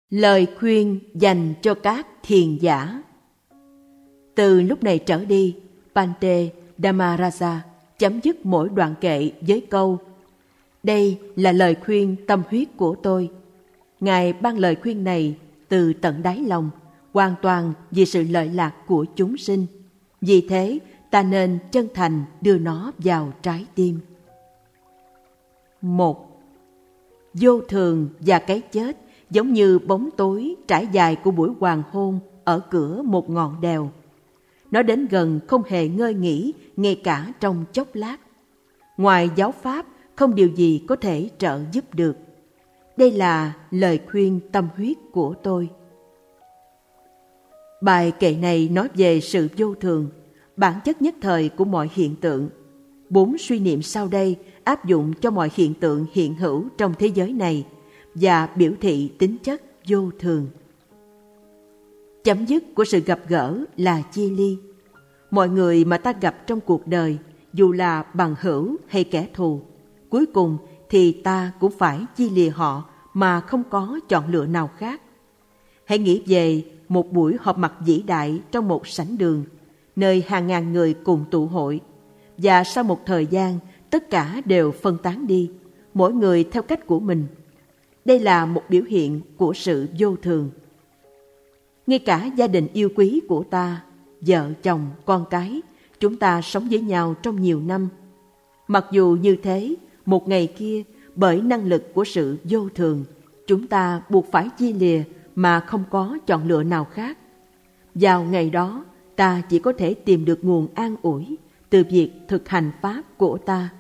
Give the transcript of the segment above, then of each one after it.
Lời khuyên dành cho các thiền giả. Từ lúc này trở đi, Bhante Dhammaraja chấm dứt mỗi đoạn kệ với câu: đây là lời khuyên tâm huyết của tôi. Ngài ban lời khuyên này từ tận đáy lòng, hoàn toàn vì sự lợi lạc của chúng sinh. Vì thế, ta nên chân thành đưa nó vào trái tim. 1. Vô thường và cái chết giống như bóng tối trải dài của buổi hoàng hôn ở cửa một ngọn đèo. Nó đến gần không hề ngơi nghỉ, ngay cả trong chốc lát. Ngoài giáo pháp, không điều gì có thể trợ giúp được. Đây là lời khuyên tâm huyết của tôi. Bài kệ này nói về sự vô thường, bản chất nhất thời của mọi hiện tượng. 4 suy niệm sau đây áp dụng cho mọi hiện tượng hiện hữu trong thế giới này và biểu thị tính chất vô thường. Chấm dứt của sự gặp gỡ là chia ly. Mọi người mà ta gặp trong cuộc đời, dù là bằng hữu hay kẻ thù, cuối cùng thì ta cũng phải chia lìa họ mà không có chọn lựa nào khác. Hãy nghĩ về một buổi họp mặt vĩ đại trong một sảnh đường, nơi hàng ngàn người cùng tụ hội, và sau một thời gian, tất cả đều phân tán đi, mỗi người theo cách của mình. Đây là một biểu hiện của sự vô thường. Ngay cả gia đình yêu quý của ta, vợ, chồng, con cái, chúng ta sống với nhau trong nhiều năm. Mặc dù như thế, một ngày kia, bởi năng lực của sự vô thường, chúng ta buộc phải chia lìa mà không có chọn lựa nào khác. Vào ngày đó, ta chỉ có thể tìm được nguồn an ủi từ việc thực hành pháp của ta.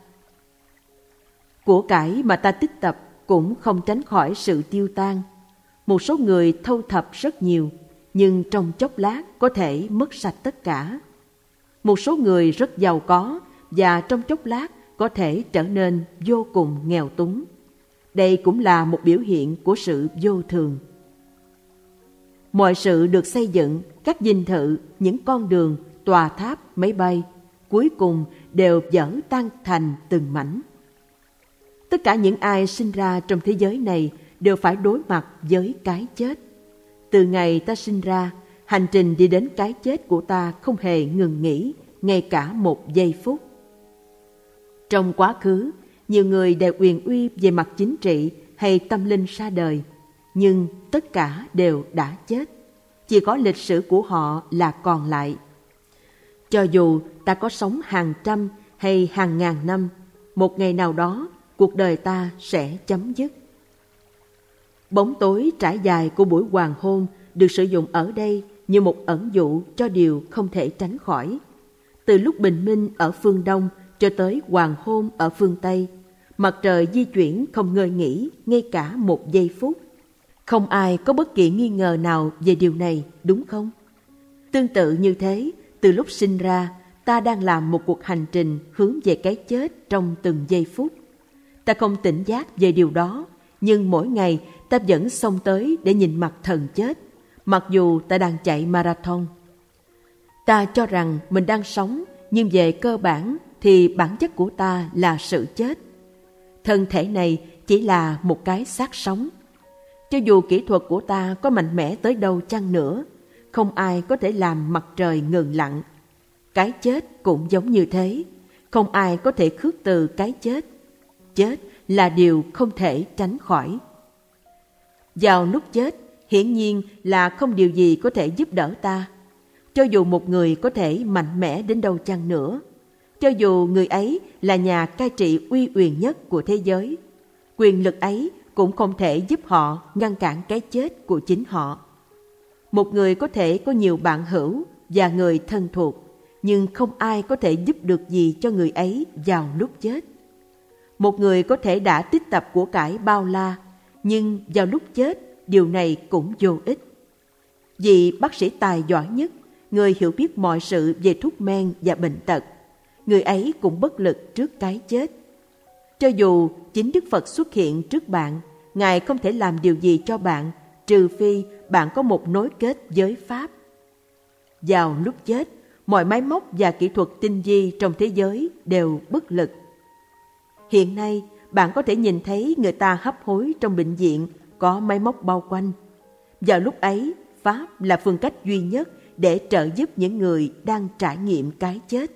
Của cải mà ta tích tập cũng không tránh khỏi sự tiêu tan. Một số người thâu thập rất nhiều, nhưng trong chốc lát có thể mất sạch tất cả. Một số người rất giàu có và trong chốc lát có thể trở nên vô cùng nghèo túng. Đây cũng là một biểu hiện của sự vô thường. Mọi sự được xây dựng, các dinh thự, những con đường, tòa tháp, máy bay, cuối cùng đều vỡ tan thành từng mảnh. Tất cả những ai sinh ra trong thế giới này đều phải đối mặt với cái chết. Từ ngày ta sinh ra, hành trình đi đến cái chết của ta không hề ngừng nghỉ, ngay cả một giây phút. Trong quá khứ, nhiều người đều quyền uy về mặt chính trị hay tâm linh ra đời, nhưng tất cả đều đã chết. Chỉ có lịch sử của họ là còn lại. Cho dù ta có sống hàng trăm hay hàng ngàn năm, một ngày nào đó, cuộc đời ta sẽ chấm dứt. Bóng tối trải dài của buổi hoàng hôn được sử dụng ở đây như một ẩn dụ cho điều không thể tránh khỏi. Từ lúc bình minh ở phương Đông cho tới hoàng hôn ở phương Tây, mặt trời di chuyển không ngơi nghỉ ngay cả một giây phút. Không ai có bất kỳ nghi ngờ nào về điều này, đúng không? Tương tự như thế, từ lúc sinh ra, ta đang làm một cuộc hành trình hướng về cái chết trong từng giây phút. Ta không tỉnh giác về điều đó, nhưng mỗi ngày ta vẫn xông tới để nhìn mặt thần chết, mặc dù ta đang chạy marathon. Ta cho rằng mình đang sống, nhưng về cơ bản thì bản chất của ta là sự chết. Thân thể này chỉ là một cái xác sống. Cho dù kỹ thuật của ta có mạnh mẽ tới đâu chăng nữa, không ai có thể làm mặt trời ngừng lặng. Cái chết cũng giống như thế, không ai có thể khước từ cái chết. Chết là điều không thể tránh khỏi. Vào lúc chết, hiển nhiên là không điều gì có thể giúp đỡ ta. Cho dù một người có thể mạnh mẽ đến đâu chăng nữa, cho dù người ấy là nhà cai trị uy quyền nhất của thế giới, quyền lực ấy cũng không thể giúp họ ngăn cản cái chết của chính họ. Một người có thể có nhiều bạn hữu và người thân thuộc, nhưng không ai có thể giúp được gì cho người ấy vào lúc chết. Một người có thể đã tích tập của cải bao la, nhưng vào lúc chết, điều này cũng vô ích. Vì bác sĩ tài giỏi nhất, người hiểu biết mọi sự về thuốc men và bệnh tật, người ấy cũng bất lực trước cái chết. Cho dù chính Đức Phật xuất hiện trước bạn, Ngài không thể làm điều gì cho bạn, trừ phi bạn có một nối kết với Pháp. Vào lúc chết, mọi máy móc và kỹ thuật tinh vi trong thế giới đều bất lực. Hiện nay, bạn có thể nhìn thấy người ta hấp hối trong bệnh viện có máy móc bao quanh. Vào lúc ấy, Pháp là phương cách duy nhất để trợ giúp những người đang trải nghiệm cái chết.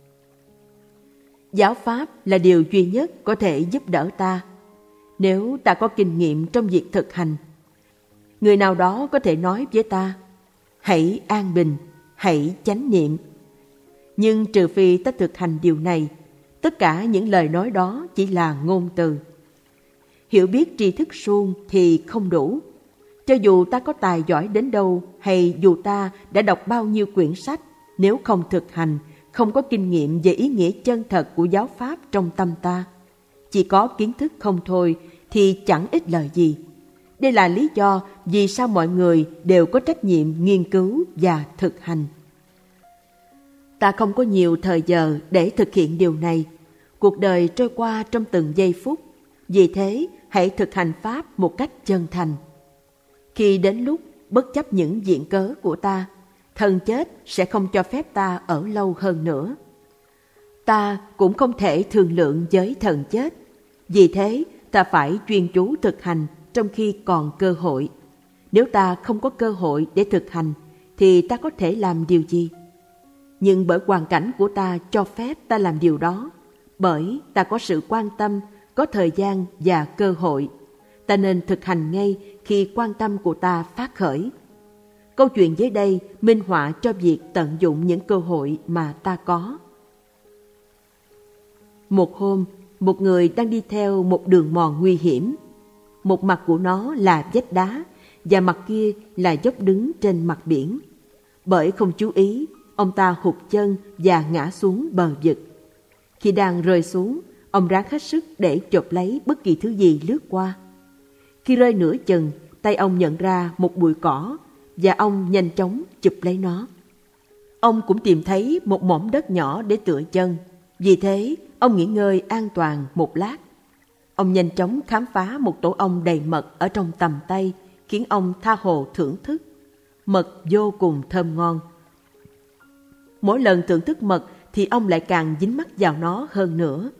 Giáo Pháp là điều duy nhất có thể giúp đỡ ta. Nếu ta có kinh nghiệm trong việc thực hành, người nào đó có thể nói với ta, hãy an bình, hãy chánh niệm. Nhưng trừ phi ta thực hành điều này, tất cả những lời nói đó chỉ là ngôn từ. Hiểu biết tri thức suông thì không đủ. Cho dù ta có tài giỏi đến đâu, hay dù ta đã đọc bao nhiêu quyển sách, nếu không thực hành, không có kinh nghiệm về ý nghĩa chân thật của giáo Pháp trong tâm ta, chỉ có kiến thức không thôi thì chẳng ích lợi gì. Đây là lý do vì sao mọi người đều có trách nhiệm nghiên cứu và thực hành. Ta không có nhiều thời giờ để thực hiện điều này. Cuộc đời trôi qua trong từng giây phút. Vì thế, hãy thực hành Pháp một cách chân thành. Khi đến lúc, bất chấp những viện cớ của ta, thần chết sẽ không cho phép ta ở lâu hơn nữa. Ta cũng không thể thương lượng với thần chết. Vì thế, ta phải chuyên chú thực hành trong khi còn cơ hội. Nếu ta không có cơ hội để thực hành, thì ta có thể làm điều gì? Nhưng bởi hoàn cảnh của ta cho phép ta làm điều đó, bởi ta có sự quan tâm, có thời gian và cơ hội, ta nên thực hành ngay khi quan tâm của ta phát khởi. Câu chuyện dưới đây minh họa cho việc tận dụng những cơ hội mà ta có. Một hôm, một người đang đi theo một đường mòn nguy hiểm. Một mặt của nó là vách đá và mặt kia là dốc đứng trên mặt biển. Bởi không chú ý, ông ta hụt chân và ngã xuống bờ vực. Khi đang rơi xuống, ông ráng hết sức để chộp lấy bất kỳ thứ gì lướt qua. Khi rơi nửa chừng, tay ông nhận ra một bụi cỏ và ông nhanh chóng chụp lấy nó. Ông cũng tìm thấy một mỏm đất nhỏ để tựa chân. Vì thế, ông nghỉ ngơi an toàn một lát. Ông nhanh chóng khám phá một tổ ong đầy mật ở trong tầm tay, khiến ông tha hồ thưởng thức. Mật vô cùng thơm ngon. Mỗi lần thưởng thức mật thì ông lại càng dính mắc vào nó hơn nữa.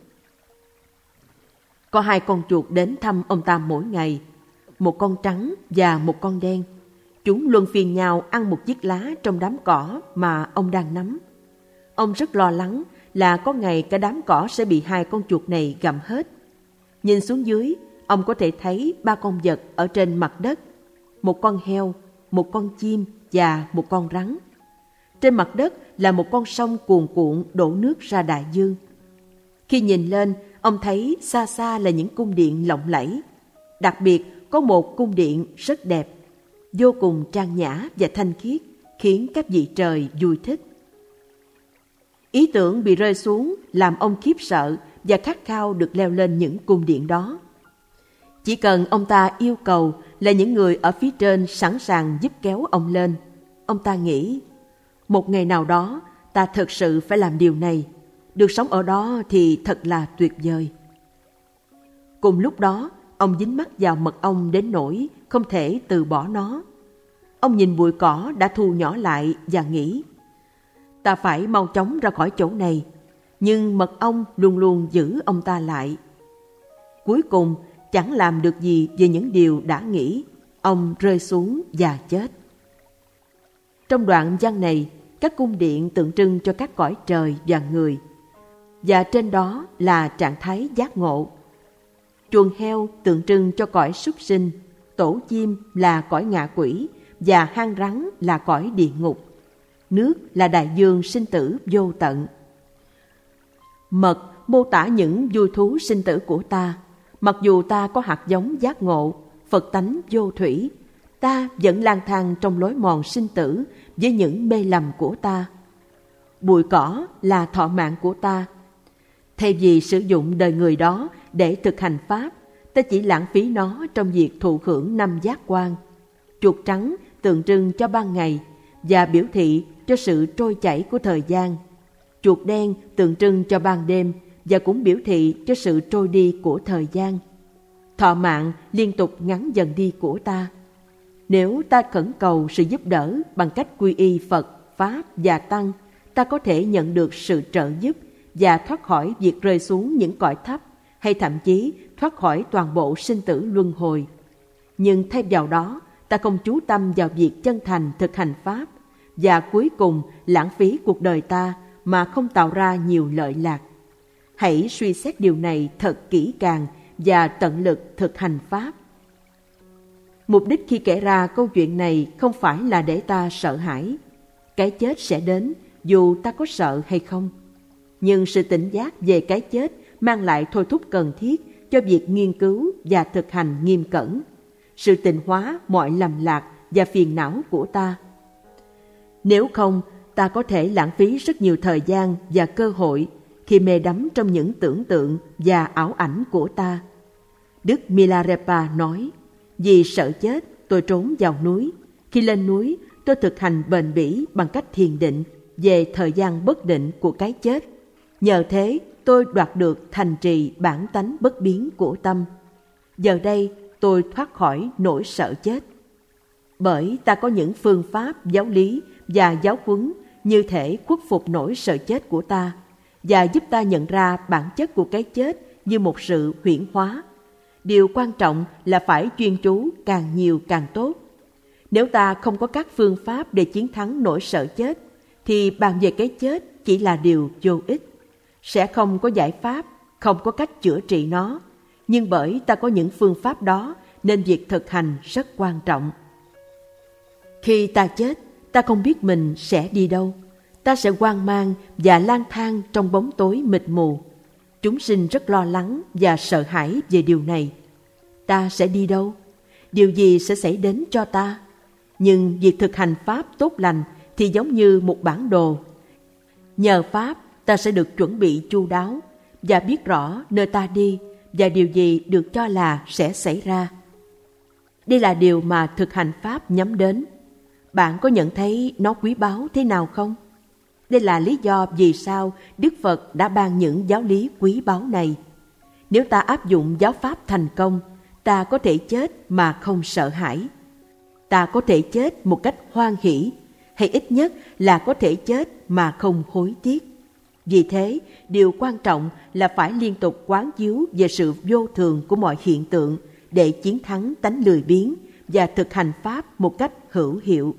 Có 2 con chuột đến thăm ông ta mỗi ngày, một con trắng và một con đen. Chúng luân phiên nhau ăn một chiếc lá trong đám cỏ mà ông đang nắm. Ông rất lo lắng là có ngày cả đám cỏ sẽ bị 2 con chuột này gặm hết. Nhìn xuống dưới, ông có thể thấy 3 con vật ở trên mặt đất, một con heo, một con chim và một con rắn. Trên mặt đất là một con sông cuồn cuộn đổ nước ra đại dương. Khi nhìn lên, ông thấy xa xa là những cung điện lộng lẫy. Đặc biệt có một cung điện rất đẹp, vô cùng trang nhã và thanh khiết, khiến các vị trời vui thích. Ý tưởng bị rơi xuống làm ông khiếp sợ và khát khao được leo lên những cung điện đó. Chỉ cần ông ta yêu cầu là những người ở phía trên sẵn sàng giúp kéo ông lên. Ông ta nghĩ, một ngày nào đó ta thật sự phải làm điều này. Được sống ở đó thì thật là tuyệt vời. Cùng lúc đó, ông dính mắc vào mật ong đến nỗi không thể từ bỏ nó. Ông nhìn bụi cỏ đã thu nhỏ lại và nghĩ, ta phải mau chóng ra khỏi chỗ này. Nhưng mật ong luôn luôn giữ ông ta lại. Cuối cùng, chẳng làm được gì về những điều đã nghĩ, ông rơi xuống và chết. Trong đoạn văn này, các cung điện tượng trưng cho các cõi trời và người, và trên đó là trạng thái giác ngộ. Chuồng heo tượng trưng cho cõi súc sinh, tổ chim là cõi ngạ quỷ và hang rắn là cõi địa ngục. Nước là đại dương sinh tử vô tận. Mật mô tả những vui thú sinh tử của ta. Mặc dù ta có hạt giống giác ngộ, Phật tánh vô thủy, ta vẫn lang thang trong lối mòn sinh tử với những mê lầm của ta. Bụi cỏ là thọ mạng của ta. Thay vì sử dụng đời người đó để thực hành Pháp, ta chỉ lãng phí nó trong việc thụ hưởng 5 giác quan. Chuột trắng tượng trưng cho ban ngày và biểu thị cho sự trôi chảy của thời gian. Chuột đen tượng trưng cho ban đêm và cũng biểu thị cho sự trôi đi của thời gian. Thọ mạng liên tục ngắn dần đi của ta. Nếu ta khẩn cầu sự giúp đỡ bằng cách quy y Phật, Pháp và Tăng, ta có thể nhận được sự trợ giúp và thoát khỏi việc rơi xuống những cõi thấp, hay thậm chí thoát khỏi toàn bộ sinh tử luân hồi. Nhưng thay vào đó, ta không chú tâm vào việc chân thành thực hành Pháp, và cuối cùng lãng phí cuộc đời ta mà không tạo ra nhiều lợi lạc. Hãy suy xét điều này thật kỹ càng và tận lực thực hành Pháp. Mục đích khi kể ra câu chuyện này không phải là để ta sợ hãi. Cái chết sẽ đến dù ta có sợ hay không. Nhưng sự tỉnh giác về cái chết mang lại thôi thúc cần thiết cho việc nghiên cứu và thực hành nghiêm cẩn, sự tịnh hóa mọi lầm lạc và phiền não của ta. Nếu không, ta có thể lãng phí rất nhiều thời gian và cơ hội khi mê đắm trong những tưởng tượng và ảo ảnh của ta. Đức Milarepa nói, vì sợ chết, tôi trốn vào núi. Khi lên núi, tôi thực hành bền bỉ bằng cách thiền định về thời gian bất định của cái chết. Nhờ thế, tôi đoạt được thành trì bản tánh bất biến của tâm. Giờ đây, tôi thoát khỏi nỗi sợ chết. Bởi ta có những phương pháp, giáo lý và giáo huấn như thể khuất phục nỗi sợ chết của ta và giúp ta nhận ra bản chất của cái chết như một sự huyễn hóa. Điều quan trọng là phải chuyên chú càng nhiều càng tốt. Nếu ta không có các phương pháp để chiến thắng nỗi sợ chết, thì bàn về cái chết chỉ là điều vô ích. Sẽ không có giải pháp, không có cách chữa trị nó. Nhưng bởi ta có những phương pháp đó, nên việc thực hành rất quan trọng. Khi ta chết, ta không biết mình sẽ đi đâu. Ta sẽ hoang mang và lang thang trong bóng tối mịt mù. Chúng sinh rất lo lắng và sợ hãi về điều này. Ta sẽ đi đâu? Điều gì sẽ xảy đến cho ta? Nhưng việc thực hành Pháp tốt lành thì giống như một bản đồ. Nhờ Pháp, ta sẽ được chuẩn bị chu đáo và biết rõ nơi ta đi và điều gì được cho là sẽ xảy ra. Đây là điều mà thực hành Pháp nhắm đến. Bạn có nhận thấy nó quý báu thế nào không? Đây là lý do vì sao Đức Phật đã ban những giáo lý quý báu này. Nếu ta áp dụng giáo Pháp thành công, ta có thể chết mà không sợ hãi. Ta có thể chết một cách hoan hỷ, hay ít nhất là có thể chết mà không hối tiếc. Vì thế, điều quan trọng là phải liên tục quán chiếu về sự vô thường của mọi hiện tượng để chiến thắng tánh lười biếng và thực hành Pháp một cách hữu hiệu.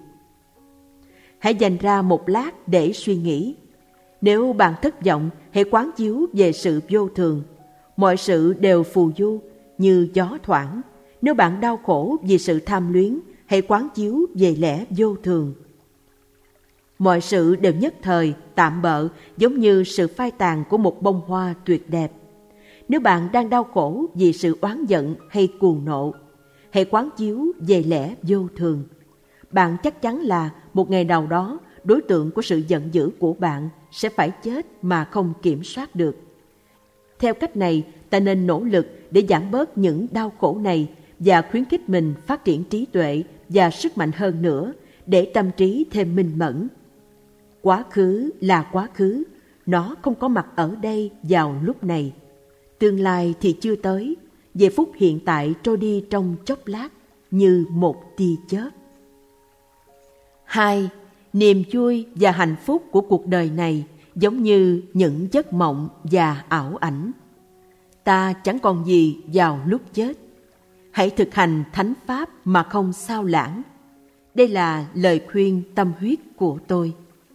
Hãy dành ra một lát để suy nghĩ. Nếu bạn thất vọng, hãy quán chiếu về sự vô thường. Mọi sự đều phù du như gió thoảng. Nếu bạn đau khổ vì sự tham luyến, hãy quán chiếu về lẽ vô thường. Mọi sự đều nhất thời, tạm bợ, giống như sự phai tàn của một bông hoa tuyệt đẹp. Nếu bạn đang đau khổ vì sự oán giận hay cuồng nộ, hãy quán chiếu về lẽ vô thường. Bạn chắc chắn là một ngày nào đó, đối tượng của sự giận dữ của bạn sẽ phải chết mà không kiểm soát được. Theo cách này, ta nên nỗ lực để giảm bớt những đau khổ này và khuyến khích mình phát triển trí tuệ và sức mạnh hơn nữa để tâm trí thêm minh mẫn. Quá khứ là quá khứ, nó không có mặt ở đây vào lúc này. Tương lai thì chưa tới, giây phút hiện tại trôi đi trong chốc lát như một tia chớp. 2. Niềm vui và hạnh phúc của cuộc đời này giống như những giấc mộng và ảo ảnh. Ta chẳng còn gì vào lúc chết. Hãy thực hành thánh pháp mà không sao lãng. Đây là lời khuyên tâm huyết của tôi.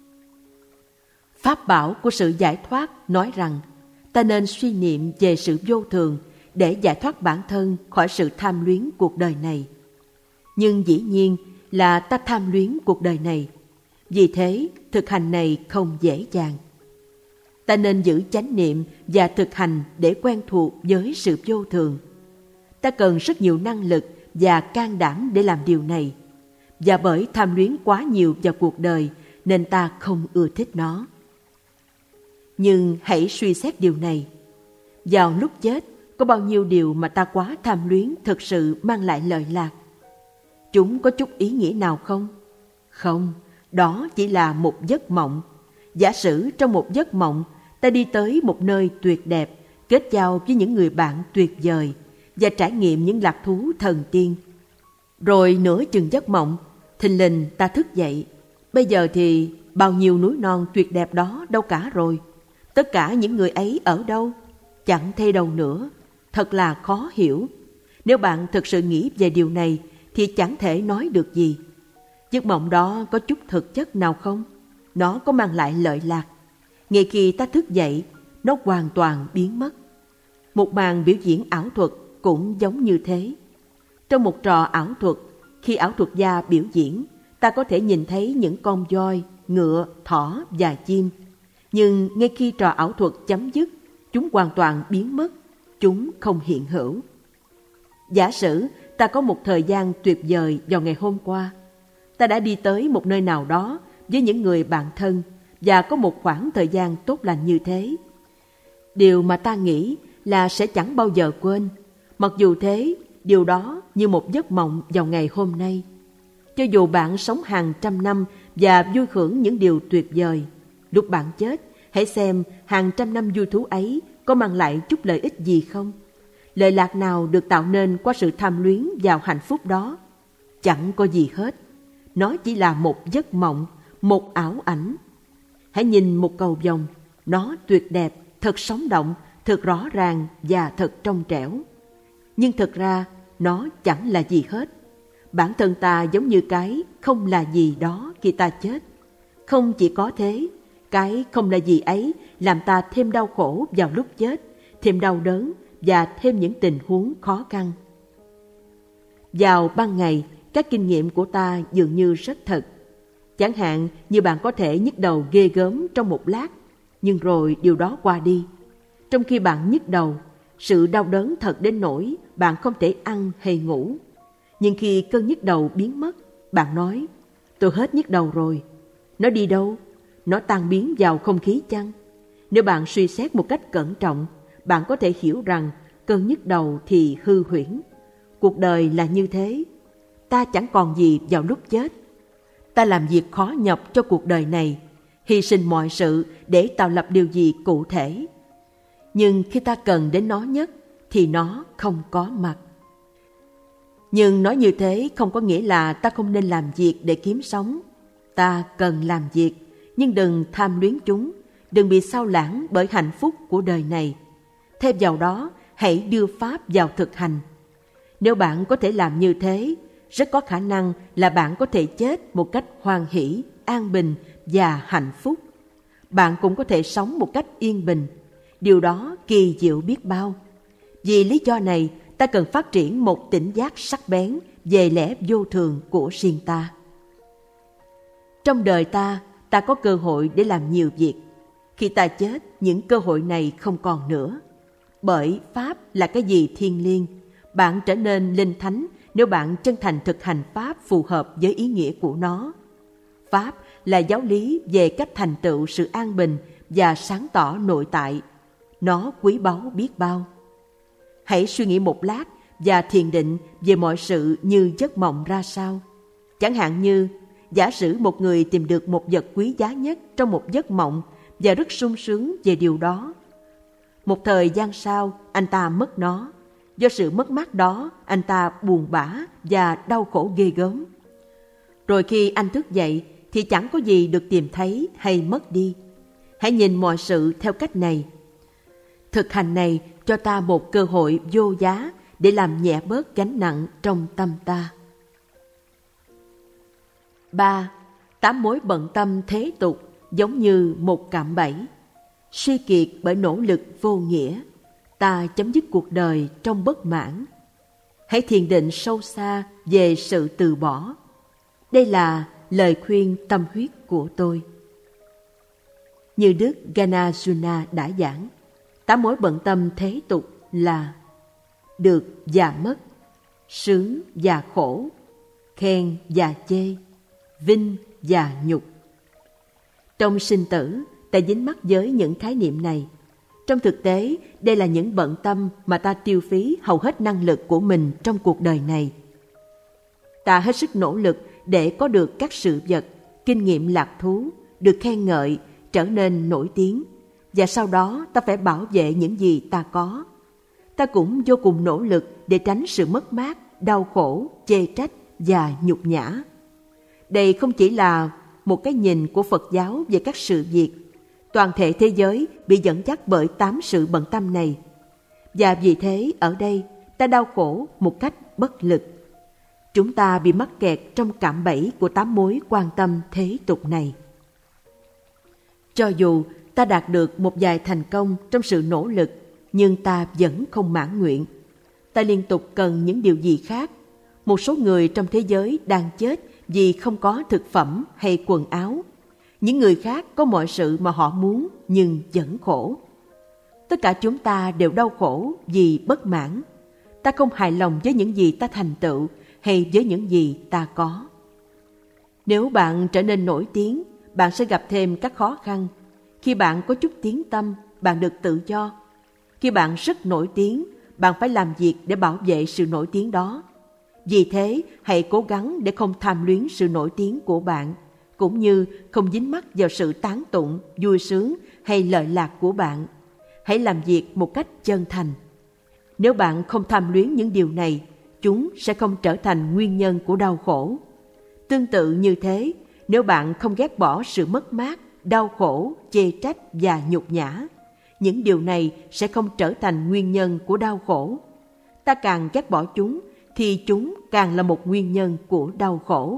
Pháp bảo của sự giải thoát nói rằng ta nên suy niệm về sự vô thường để giải thoát bản thân khỏi sự tham luyến cuộc đời này. Nhưng dĩ nhiên là ta tham luyến cuộc đời này. Vì thế, thực hành này không dễ dàng. Ta nên giữ chánh niệm và thực hành để quen thuộc với sự vô thường. Ta cần rất nhiều năng lực và can đảm để làm điều này. Và bởi tham luyến quá nhiều vào cuộc đời nên ta không ưa thích nó. Nhưng hãy suy xét điều này. Vào lúc chết, có bao nhiêu điều mà ta quá tham luyến thực sự mang lại lợi lạc? Chúng có chút ý nghĩa nào không? Không, đó chỉ là một giấc mộng. Giả sử trong một giấc mộng, ta đi tới một nơi tuyệt đẹp, kết giao với những người bạn tuyệt vời và trải nghiệm những lạc thú thần tiên. Rồi nửa chừng giấc mộng, thình lình ta thức dậy. Bây giờ thì bao nhiêu núi non tuyệt đẹp đó đâu cả rồi? Tất cả những người ấy ở đâu? Chẳng thấy đâu nữa. Thật là khó hiểu. Nếu bạn thực sự nghĩ về điều này, thì chẳng thể nói được gì. Giấc mộng đó có chút thực chất nào không? Nó có mang lại lợi lạc. Ngay khi ta thức dậy, nó hoàn toàn biến mất. Một màn biểu diễn ảo thuật cũng giống như thế. Trong một trò ảo thuật, khi ảo thuật gia biểu diễn, ta có thể nhìn thấy những con voi, ngựa, thỏ và chim. Nhưng ngay khi trò ảo thuật chấm dứt, chúng hoàn toàn biến mất, chúng không hiện hữu. Giả sử ta có một thời gian tuyệt vời vào ngày hôm qua. Ta đã đi tới một nơi nào đó với những người bạn thân và có một khoảng thời gian tốt lành như thế. Điều mà ta nghĩ là sẽ chẳng bao giờ quên. Mặc dù thế, điều đó như một giấc mộng vào ngày hôm nay. Cho dù bạn sống hàng trăm năm và vui hưởng những điều tuyệt vời, lúc bạn chết, hãy xem hàng trăm năm vui thú ấy có mang lại chút lợi ích gì không? Lợi lạc nào được tạo nên qua sự tham luyến vào hạnh phúc đó? Chẳng có gì hết. Nó chỉ là một giấc mộng, một ảo ảnh. Hãy nhìn một cầu vồng. Nó tuyệt đẹp, thật sống động, thật rõ ràng và thật trong trẻo. Nhưng thực ra, nó chẳng là gì hết. Bản thân ta giống như cái không là gì đó khi ta chết. Không chỉ có thế, cái không là gì ấy làm ta thêm đau khổ vào lúc chết, thêm đau đớn và thêm những tình huống khó khăn. Vào ban ngày, các kinh nghiệm của ta dường như rất thật. Chẳng hạn như bạn có thể nhức đầu ghê gớm trong một lát, nhưng rồi điều đó qua đi. Trong khi bạn nhức đầu, sự đau đớn thật đến nỗi bạn không thể ăn hay ngủ. Nhưng khi cơn nhức đầu biến mất, bạn nói, tôi hết nhức đầu rồi. Nó đi đâu? Nó tan biến vào không khí chăng? Nếu bạn suy xét một cách cẩn trọng, bạn có thể hiểu rằng cơn nhức đầu thì hư huyễn. Cuộc đời là như thế. Ta chẳng còn gì vào lúc chết. Ta làm việc khó nhọc cho cuộc đời này, hy sinh mọi sự để tạo lập điều gì cụ thể. Nhưng khi ta cần đến nó nhất, thì nó không có mặt. Nhưng nói như thế không có nghĩa là ta không nên làm việc để kiếm sống. Ta cần làm việc, nhưng đừng tham luyến chúng, đừng bị sao lãng bởi hạnh phúc của đời này. Thêm vào đó, hãy đưa pháp vào thực hành. Nếu bạn có thể làm như thế, rất có khả năng là bạn có thể chết một cách hoan hỷ, an bình và hạnh phúc. Bạn cũng có thể sống một cách yên bình. Điều đó kỳ diệu biết bao. Vì lý do này, ta cần phát triển một tỉnh giác sắc bén về lẽ vô thường của riêng ta. Trong đời ta, ta có cơ hội để làm nhiều việc. Khi ta chết, những cơ hội này không còn nữa. Bởi Pháp là cái gì thiêng liêng. Bạn trở nên linh thánh nếu bạn chân thành thực hành Pháp phù hợp với ý nghĩa của nó. Pháp là giáo lý về cách thành tựu sự an bình và sáng tỏ nội tại. Nó quý báu biết bao. Hãy suy nghĩ một lát và thiền định về mọi sự như giấc mộng ra sao. Chẳng hạn như, giả sử một người tìm được một vật quý giá nhất trong một giấc mộng và rất sung sướng về điều đó. Một thời gian sau, anh ta mất nó. Do sự mất mát đó, anh ta buồn bã và đau khổ ghê gớm. Rồi khi anh thức dậy thì chẳng có gì được tìm thấy hay mất đi. Hãy nhìn mọi sự theo cách này. Thực hành này cho ta một cơ hội vô giá để làm nhẹ bớt gánh nặng trong tâm ta. 3. 8 mối bận tâm thế tục giống như một cạm bẫy. Suy kiệt bởi nỗ lực vô nghĩa, ta chấm dứt cuộc đời trong bất mãn. Hãy thiền định sâu xa về sự từ bỏ. Đây là lời khuyên tâm huyết của tôi. Như Đức Ganajuna đã giảng, 8 mối bận tâm thế tục là được và mất, sướng và khổ, khen và chê, vinh và nhục. Trong sinh tử, ta dính mắc với những khái niệm này. Trong thực tế, đây là những bận tâm mà ta tiêu phí hầu hết năng lực của mình trong cuộc đời này. Ta hết sức nỗ lực để có được các sự vật, kinh nghiệm lạc thú, được khen ngợi, trở nên nổi tiếng. Và sau đó ta phải bảo vệ những gì ta có. Ta cũng vô cùng nỗ lực để tránh sự mất mát, đau khổ, chê trách và nhục nhã. Đây không chỉ là một cái nhìn của Phật giáo về các sự việc. Toàn thể thế giới bị dẫn dắt bởi 8 sự bận tâm này. Và vì thế ở đây ta đau khổ một cách bất lực. chúng ta bị mắc kẹt trong cạm bẫy của 8 mối quan tâm thế tục này. Cho dù ta đạt được một vài thành công trong sự nỗ lực, nhưng ta vẫn không mãn nguyện. Ta liên tục cần những điều gì khác. Một số người trong thế giới đang chết vì không có thực phẩm hay quần áo. Những người khác có mọi sự mà họ muốn nhưng vẫn khổ. Tất cả chúng ta đều đau khổ vì bất mãn. Ta không hài lòng với những gì ta thành tựu hay với những gì ta có. Nếu bạn trở nên nổi tiếng, bạn sẽ gặp thêm các khó khăn. Khi bạn có chút tiếng tăm, bạn được tự do. Khi bạn rất nổi tiếng, bạn phải làm việc để bảo vệ sự nổi tiếng đó. Vì thế, hãy cố gắng để không tham luyến sự nổi tiếng của bạn, cũng như không dính mắc vào sự tán tụng, vui sướng hay lợi lạc của bạn. Hãy làm việc một cách chân thành. Nếu bạn không tham luyến những điều này, chúng sẽ không trở thành nguyên nhân của đau khổ. Tương tự như thế, nếu bạn không ghét bỏ sự mất mát, đau khổ, chê trách và nhục nhã, những điều này sẽ không trở thành nguyên nhân của đau khổ. Ta càng ghét bỏ chúng, thì chúng càng là một nguyên nhân của đau khổ.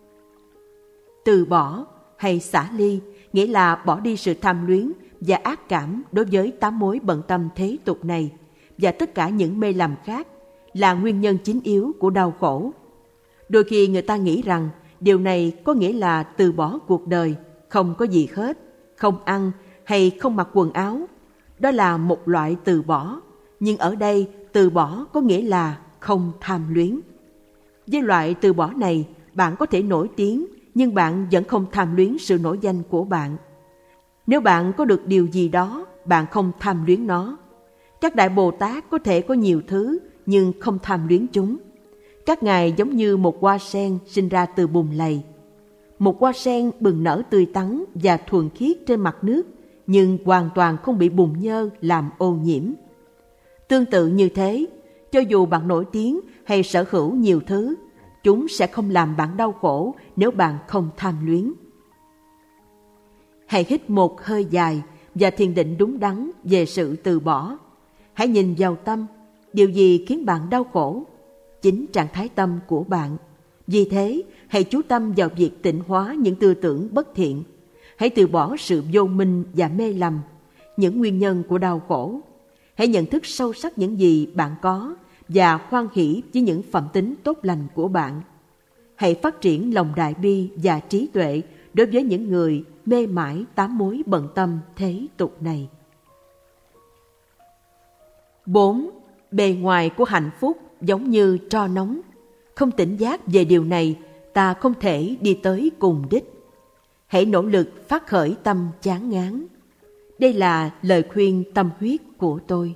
Từ bỏ hay xả ly nghĩa là bỏ đi sự tham luyến và ác cảm đối với 8 mối bận tâm thế tục này và tất cả những mê lầm khác là nguyên nhân chính yếu của đau khổ. Đôi khi người ta nghĩ rằng điều này có nghĩa là từ bỏ cuộc đời, không có gì hết, không ăn hay không mặc quần áo. Đó là một loại từ bỏ, nhưng ở đây từ bỏ có nghĩa là không tham luyến. Với loại từ bỏ này, bạn có thể nổi tiếng, nhưng bạn vẫn không tham luyến sự nổi danh của bạn. Nếu bạn có được điều gì đó, bạn không tham luyến nó. Các đại Bồ Tát có thể có nhiều thứ, nhưng không tham luyến chúng. Các ngài giống như một hoa sen sinh ra từ bùn lầy. Một hoa sen bừng nở tươi tắn và thuần khiết trên mặt nước, nhưng hoàn toàn không bị bùn nhơ làm ô nhiễm. Tương tự như thế, cho dù bạn nổi tiếng hay sở hữu nhiều thứ, chúng sẽ không làm bạn đau khổ nếu bạn không tham luyến. Hãy hít một hơi dài và thiền định đúng đắn về sự từ bỏ. Hãy nhìn vào tâm, điều gì khiến bạn đau khổ? Chính trạng thái tâm của bạn. Vì thế, hãy chú tâm vào việc tịnh hóa những tư tưởng bất thiện. Hãy từ bỏ sự vô minh và mê lầm, những nguyên nhân của đau khổ. Hãy nhận thức sâu sắc những gì bạn có và hoan hỷ với những phẩm tính tốt lành của bạn. Hãy phát triển lòng đại bi và trí tuệ đối với những người mê mải 8 mối bận tâm thế tục này. 4. Bề ngoài của hạnh phúc giống như tro nóng. Không tỉnh giác về điều này, ta không thể đi tới cùng đích. Hãy nỗ lực phát khởi tâm chán ngán. Đây là lời khuyên tâm huyết của tôi.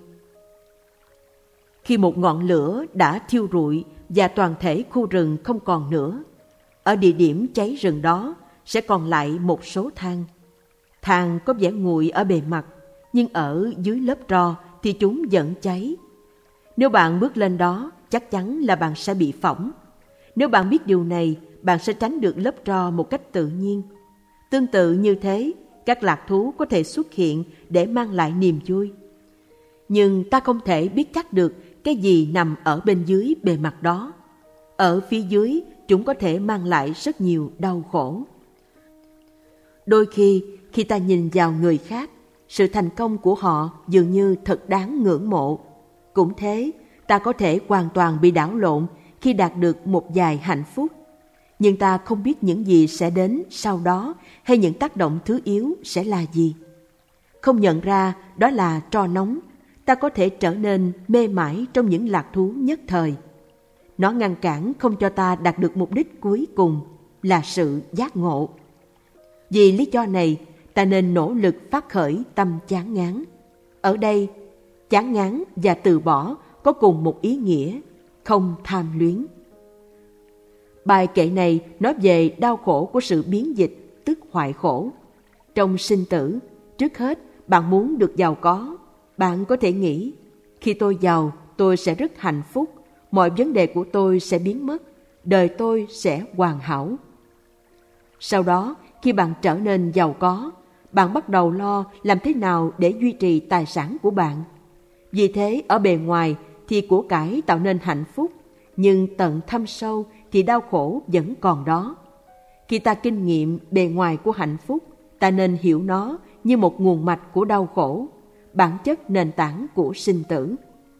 Khi một ngọn lửa đã thiêu rụi và toàn thể khu rừng không còn nữa, ở địa điểm cháy rừng đó sẽ còn lại một số than. Than có vẻ nguội ở bề mặt, nhưng ở dưới lớp tro thì chúng vẫn cháy. Nếu bạn bước lên đó, chắc chắn là bạn sẽ bị phỏng. Nếu bạn biết điều này, bạn sẽ tránh được lớp tro một cách tự nhiên. Tương tự như thế, các lạc thú có thể xuất hiện để mang lại niềm vui. Nhưng ta không thể biết chắc được cái gì nằm ở bên dưới bề mặt đó. Ở phía dưới, chúng có thể mang lại rất nhiều đau khổ. Đôi khi ta nhìn vào người khác, sự thành công của họ dường như thật đáng ngưỡng mộ. Cũng thế, ta có thể hoàn toàn bị đảo lộn khi đạt được một vài hạnh phúc. Nhưng ta không biết những gì sẽ đến sau đó hay những tác động thứ yếu sẽ là gì. Không nhận ra đó là tro nóng, ta có thể trở nên mê mải trong những lạc thú nhất thời. Nó ngăn cản không cho ta đạt được mục đích cuối cùng là sự giác ngộ. Vì lý do này, ta nên nỗ lực phát khởi tâm chán ngán. Ở đây, chán ngán và từ bỏ có cùng một ý nghĩa, không tham luyến. Bài kệ này nói về đau khổ của sự biến dịch, tức hoại khổ. Trong sinh tử, trước hết bạn muốn được giàu có. Bạn có thể nghĩ, khi tôi giàu, tôi sẽ rất hạnh phúc, mọi vấn đề của tôi sẽ biến mất, đời tôi sẽ hoàn hảo. Sau đó, khi bạn trở nên giàu có, bạn bắt đầu lo làm thế nào để duy trì tài sản của bạn. Vì thế, ở bề ngoài thì của cải tạo nên hạnh phúc, nhưng tận thâm sâu thì đau khổ vẫn còn đó. Khi ta kinh nghiệm bề ngoài của hạnh phúc, ta nên hiểu nó như một nguồn mạch của đau khổ, bản chất nền tảng của sinh tử.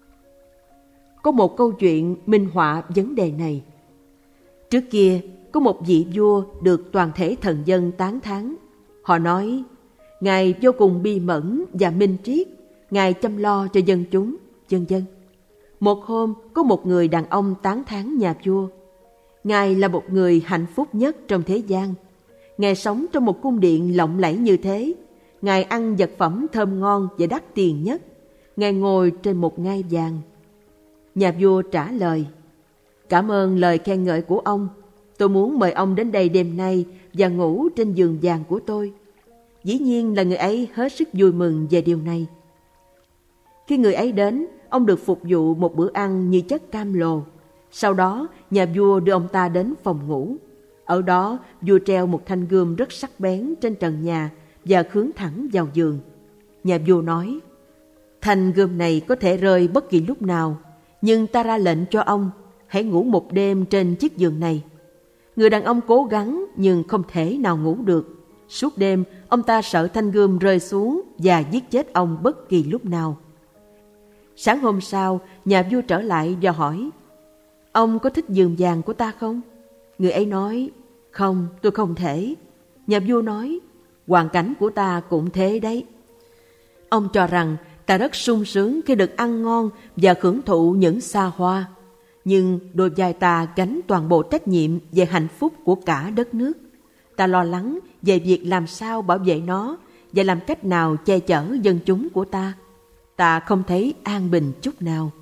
Có một câu chuyện minh họa vấn đề này. Trước kia, có một vị vua được toàn thể thần dân tán thán. Họ nói, Ngài vô cùng bi mẫn và minh triết, Ngài chăm lo cho dân chúng, vân vân. Một hôm, có một người đàn ông tán thán nhà vua. Ngài là một người hạnh phúc nhất trong thế gian. Ngài sống trong một cung điện lộng lẫy như thế. Ngài ăn vật phẩm thơm ngon và đắt tiền nhất. Ngài ngồi trên một ngai vàng. Nhà vua trả lời, cảm ơn lời khen ngợi của ông. Tôi muốn mời ông đến đây đêm nay và ngủ trên giường vàng của tôi. Dĩ nhiên là người ấy hết sức vui mừng về điều này. Khi người ấy đến, ông được phục vụ một bữa ăn như chất cam lồ. Sau đó, nhà vua đưa ông ta đến phòng ngủ. Ở đó, vua treo một thanh gươm rất sắc bén trên trần nhà và hướng thẳng vào giường. Nhà vua nói, thanh gươm này có thể rơi bất kỳ lúc nào, nhưng ta ra lệnh cho ông, hãy ngủ một đêm trên chiếc giường này. Người đàn ông cố gắng nhưng không thể nào ngủ được. Suốt đêm, ông ta sợ thanh gươm rơi xuống và giết chết ông bất kỳ lúc nào. Sáng hôm sau, nhà vua trở lại và hỏi, ông có thích giường vàng của ta không? Người ấy nói, không, tôi không thể. Nhà vua nói, hoàn cảnh của ta cũng thế đấy. Ông cho rằng ta rất sung sướng khi được ăn ngon và hưởng thụ những xa hoa. Nhưng đôi vai ta gánh toàn bộ trách nhiệm về hạnh phúc của cả đất nước. Ta lo lắng về việc làm sao bảo vệ nó và làm cách nào che chở dân chúng của ta. Ta không thấy an bình chút nào.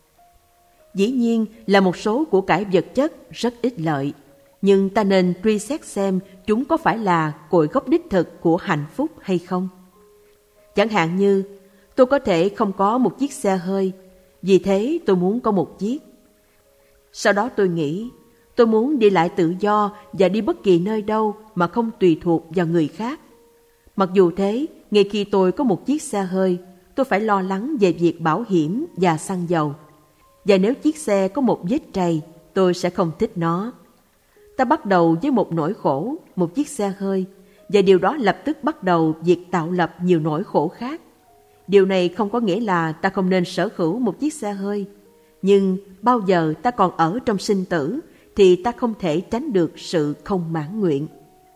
Dĩ nhiên là một số của cải vật chất rất ích lợi, nhưng ta nên truy xét xem chúng có phải là cội gốc đích thực của hạnh phúc hay không. Chẳng hạn như, tôi có thể không có một chiếc xe hơi, vì thế tôi muốn có một chiếc. Sau đó tôi nghĩ, tôi muốn đi lại tự do và đi bất kỳ nơi đâu mà không tùy thuộc vào người khác. Mặc dù thế, ngay khi tôi có một chiếc xe hơi, tôi phải lo lắng về việc bảo hiểm và xăng dầu. Và nếu chiếc xe có một vết trầy, tôi sẽ không thích nó. Ta bắt đầu với một nỗi khổ, một chiếc xe hơi, và điều đó lập tức bắt đầu việc tạo lập nhiều nỗi khổ khác. Điều này không có nghĩa là ta không nên sở hữu một chiếc xe hơi. Nhưng bao giờ ta còn ở trong sinh tử thì ta không thể tránh được sự không mãn nguyện.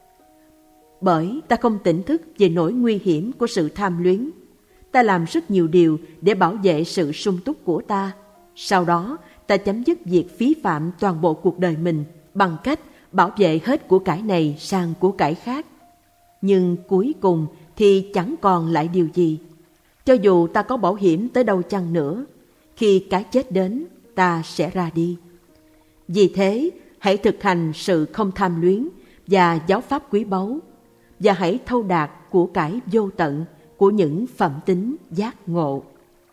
Bởi ta không tỉnh thức về nỗi nguy hiểm của sự tham luyến. Ta làm rất nhiều điều để bảo vệ sự sung túc của ta. Sau đó ta chấm dứt việc phí phạm toàn bộ cuộc đời mình bằng cách bảo vệ hết của cải này sang của cải khác. Nhưng cuối cùng thì chẳng còn lại điều gì. Cho dù ta có bảo hiểm tới đâu chăng nữa, khi cái chết đến, ta sẽ ra đi. Vì thế, hãy thực hành sự không tham luyến và giáo pháp quý báu, và hãy thâu đạt của cải vô tận của những phẩm tính giác ngộ.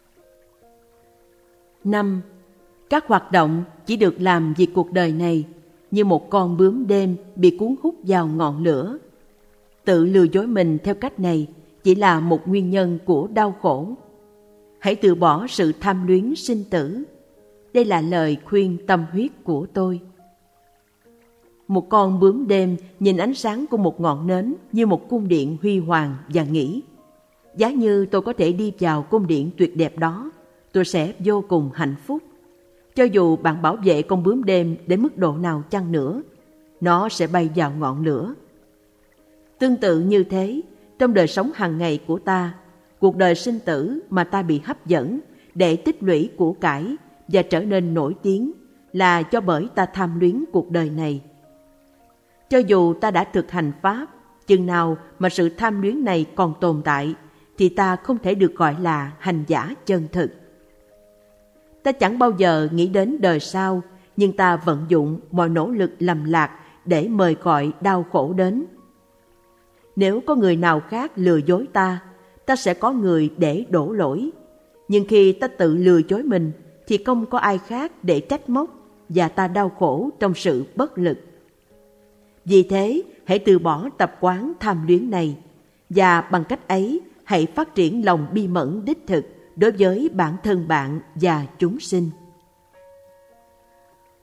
5. Các hoạt động chỉ được làm vì cuộc đời này, như một con bướm đêm bị cuốn hút vào ngọn lửa. Tự lừa dối mình theo cách này chỉ là một nguyên nhân của đau khổ. Hãy từ bỏ sự tham luyến sinh tử. Đây là lời khuyên tâm huyết của tôi. Một con bướm đêm nhìn ánh sáng của một ngọn nến như một cung điện huy hoàng và nghĩ, giá như tôi có thể đi vào cung điện tuyệt đẹp đó, tôi sẽ vô cùng hạnh phúc. Cho dù bạn bảo vệ con bướm đêm đến mức độ nào chăng nữa, nó sẽ bay vào ngọn lửa. Tương tự như thế, trong đời sống hàng ngày của ta, cuộc đời sinh tử mà ta bị hấp dẫn để tích lũy của cải và trở nên nổi tiếng là do bởi ta tham luyến cuộc đời này. Cho dù ta đã thực hành Pháp, chừng nào mà sự tham luyến này còn tồn tại, thì ta không thể được gọi là hành giả chân thực. Ta chẳng bao giờ nghĩ đến đời sau, nhưng ta vận dụng mọi nỗ lực lầm lạc để mời gọi đau khổ đến. Nếu có người nào khác lừa dối ta, ta sẽ có người để đổ lỗi. Nhưng khi ta tự lừa dối mình, thì không có ai khác để trách móc, và ta đau khổ trong sự bất lực. Vì thế, hãy từ bỏ tập quán tham luyến này, và bằng cách ấy, hãy phát triển lòng bi mẫn đích thực đối với bản thân bạn và chúng sinh.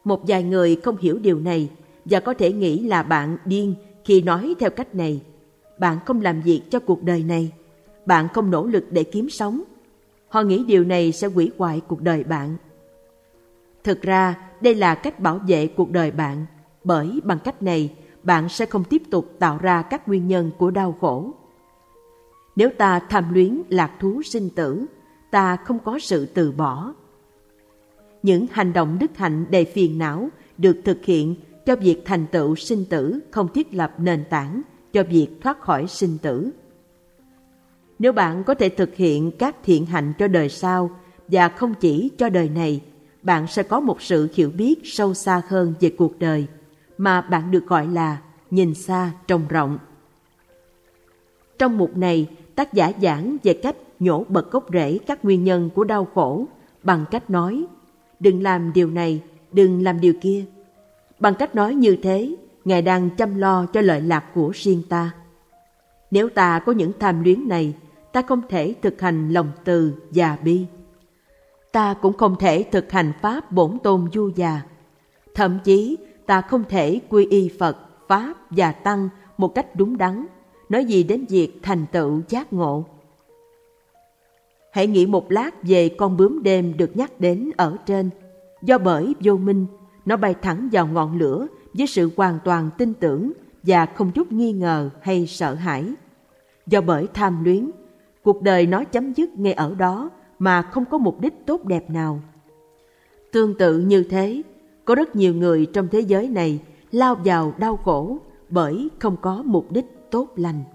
Một vài người không hiểu điều này và có thể nghĩ là bạn điên khi nói theo cách này. Bạn không làm việc cho cuộc đời này. Bạn không nỗ lực để kiếm sống. Họ nghĩ điều này sẽ hủy hoại cuộc đời bạn. Thực ra, đây là cách bảo vệ cuộc đời bạn, bởi bằng cách này, bạn sẽ không tiếp tục tạo ra các nguyên nhân của đau khổ. Nếu ta tham luyến lạc thú sinh tử, ta không có sự từ bỏ. Những hành động đức hạnh đầy phiền não được thực hiện cho việc thành tựu sinh tử không thiết lập nền tảng cho việc thoát khỏi sinh tử. Nếu bạn có thể thực hiện các thiện hạnh cho đời sau và không chỉ cho đời này, bạn sẽ có một sự hiểu biết sâu xa hơn về cuộc đời, mà bạn được gọi là nhìn xa trông rộng. Trong mục này, tác giả giảng về cách nhổ bật gốc rễ các nguyên nhân của đau khổ bằng cách nói, đừng làm điều này, đừng làm điều kia. Bằng cách nói như thế, Ngài đang chăm lo cho lợi lạc của riêng ta. Nếu ta có những tham luyến này, ta không thể thực hành lòng từ và bi. Ta cũng không thể thực hành pháp bổn tôn du già. Thậm chí, ta không thể quy y Phật, Pháp và Tăng một cách đúng đắn, nói gì đến việc thành tựu giác ngộ. Hãy nghĩ một lát về con bướm đêm được nhắc đến ở trên. Do bởi vô minh, nó bay thẳng vào ngọn lửa với sự hoàn toàn tin tưởng và không chút nghi ngờ hay sợ hãi. Do bởi tham luyến, cuộc đời nó chấm dứt ngay ở đó mà không có mục đích tốt đẹp nào. Tương tự như thế, có rất nhiều người trong thế giới này lao vào đau khổ bởi không có mục đích tốt lành.